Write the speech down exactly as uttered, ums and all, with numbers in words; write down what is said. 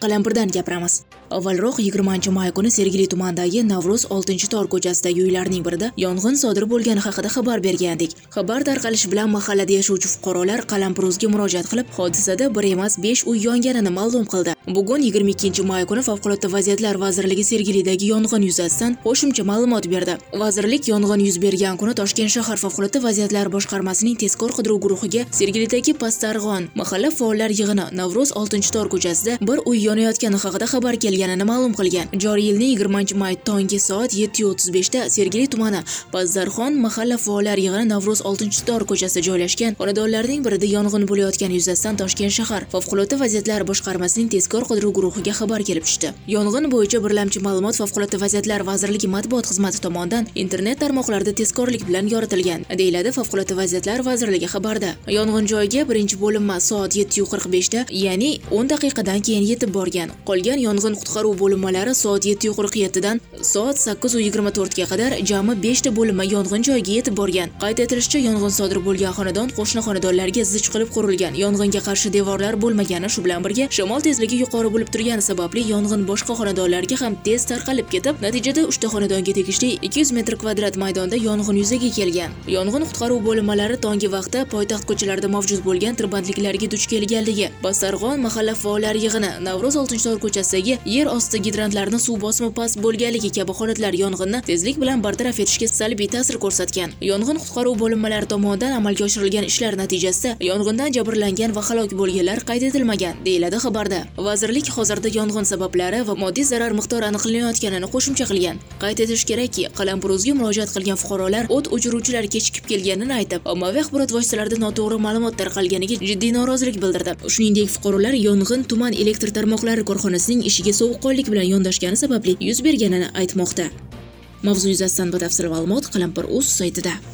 Qalampirdan gapiramiz. Avvalroq yigirmanchi may kuni Sergeli tumanidagi Navruz oltinchi tor ko'chasidagi uylarning birida yong'in sodir bo'lgani haqida xabar bergandik. Xabar tarqalishi bilan mahallada yashovchi fuqarolar Qalampirga murojaat qilib, hodisada bir emas besh uy yonganini ma'lum qildi. Bugun yigirma ikkinchi may kuni Favqulodda vaziyatlar vazirligi Sergelidagi yong'in yuzasidan qo'shimcha ma'lumot berdi. Vazirlik yong'in yuz bergan kuni Toshkent shahar Favqulodda vaziyatlar boshqarmasining tezkor qidiruv guruhiga Sergelidagi Pastarg'on mahalla faollar yig'ini Navruz oltinchi tor ko'chasida bir uy yonayotgani haqida xabar kelganini ma'lum qilgan. Joriy yilning yigirmanchi may tongi soat yetti o'ttiz beshda Sergeli tumani Pastarg'on mahalla faollar yig'ini Navruz oltinchi tor ko'chasida joylashgan xonadonlarning birida yong'in bo'layotgani yuzasidan Toshkent shahar Favqulodda vaziyatlar boshqarmasining tezkor qidiruv guruhiga xabar kelib tushdi. Yong'in bo'yicha birlamchi ma'lumot Favqulodda vaziyatlar vazirligi matbuot xizmati tomonidan internet tarmoqlarida tezkorlik bilan yoritilgan, deyiladi Favqulodda vaziyatlar vazirligi xabarda. Yong'in joyiga birinchi bo'linma soat yetti qirq beshda, ya'ni o'n daqiqadan keyin yetib borgan. Qolgan yong'in qutqaruv bo'linmalari soat yetti qirq yettidan soat sakkiz yigirma to'rtga qadar jami beshta bo'linma yong'in joyiga yetib borgan. Qayd etilishicha, yong'in sodir bo'lgan xonadon qo'shni xonadonlarga zich qilib qurilgan. Yong'inga qarshi devorlar bo'lmagani, shu bilan birga shamol tezligi yuqori bo'lib turgani sababli yong'in boshqa xonadonlarga ham tez tarqalib ketib, natijada uchta xonadonga tegishli ikki yuz metr kvadrat maydonda yong'in yuzaga kelgan. Yong'in qutqaruv bo'linmalari tongi vaqtda poytaxt ko'chalarida mavjud bo'lgan tirbandliklarga duch kelganligi, Pastarg'on mahalla faollar yig'ini Navruz oltinchi tor ko'chasidagi yer osti gidrantlarni suv bosimi past bo'lganligi kabi holatlar yong'inni tezlik bilan bartaraf etishga salbiy ta'sir ko'rsatgan. Yong'in qutqaruv bo'linmalari tomonidan amalga oshirilgan ishlar natijasida yong'indan jabrlangan va halok bo'lganlar qayd etilmagan, deyiladi xabarda. Vazirlik hozirda yong'in sabablari va moddiy zarar miqdori aniqlanayotganini qo'shimcha qilgan. Qayd etish kerakki, Qalampirga murojaat qilgan fuqarolar o't o'chiruvchilar kechikib kelganini aytib, ommaviy axborot vositalarida noto'g'ri ma'lumot tarqalganiga jiddiy norozilik bildirdi. Shuningdek, fuqarolar yong'in tuman elektr tarmoqlari korxonasining ishiga sovuqqonlik bilan yondashgani sababli yuz berganini aytmoqda. Mavzu yuzasidan batafsil ma'lumot Qalampir.uz saytida.